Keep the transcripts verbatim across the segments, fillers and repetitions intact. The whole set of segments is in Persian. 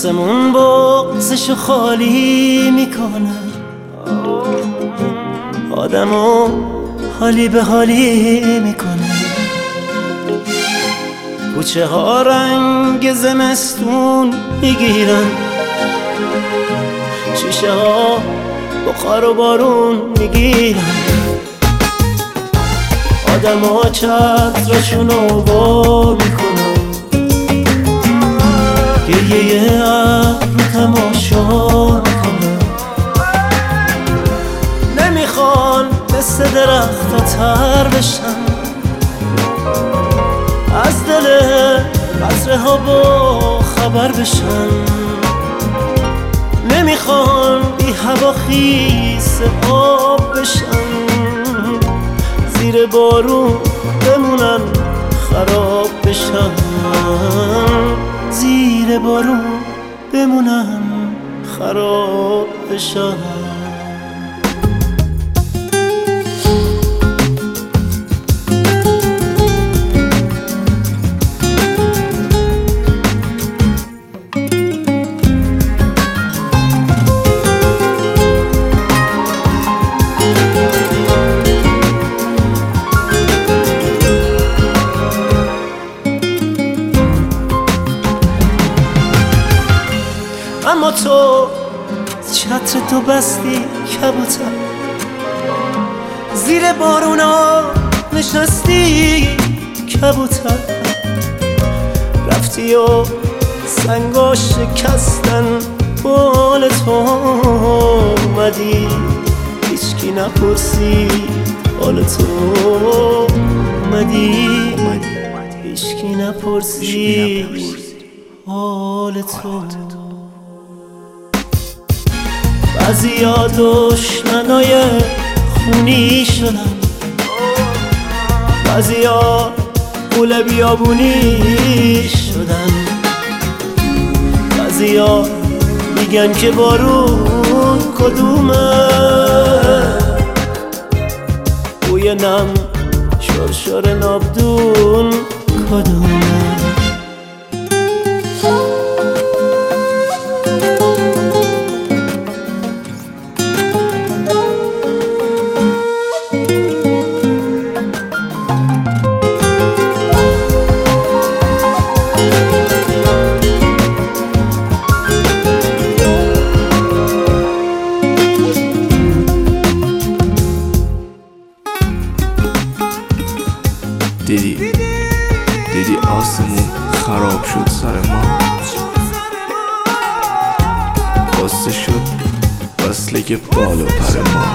آسمون بغزشو خالی میکنه، آدمو حالی به حالی میکنه. کوچه ها رنگ زمستون میگیرن، شیشه ها بخار و بارون میگیرن. آدم ها چترشونو وا میکنن، گریه ابر تماشا میکنن. نمیخوان مثل درخت تر بشن، از دل قطره ها با خبر بشن. نمیخوان بی هوا خیس آب بشن، زیر بارون بمونن خراب بشن. زیر بارون بمونن خراب بشن. اما تو چتر تو بستی کبوتر، زیر بارونا نشستی کبوتر. رفتی و سنگا شکستن بال تو، اومدی هیچکی نپرسید حال تو. اومدی هیچکی نپرسید حال تو. بعضیا دشمنای خونی شدن، بعضیا غول بیابونی شدن. بعضیا میگن که بارون کدومه، بوی نم شرشر نابدون کدومه. دیدی دیدی آسمون خراب شد سر ما، بسته شد وصله بال و پر ما.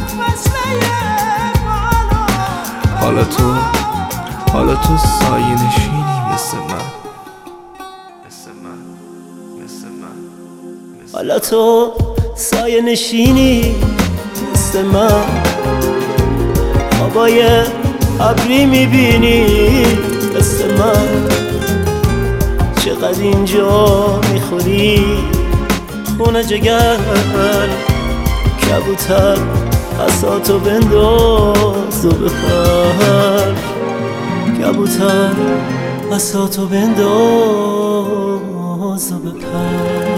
حالا تو حالا تو سایه نشینی مثل من، مثل من مثل من. حالا تو سایه نشینی مثل من، خوابای ابری میبینی مثل من. چقدر اینجا میخوری خونه جگر، کبوتر عصاتو بنداز و بپر. کبوتر عصاتو بنداز و بپر.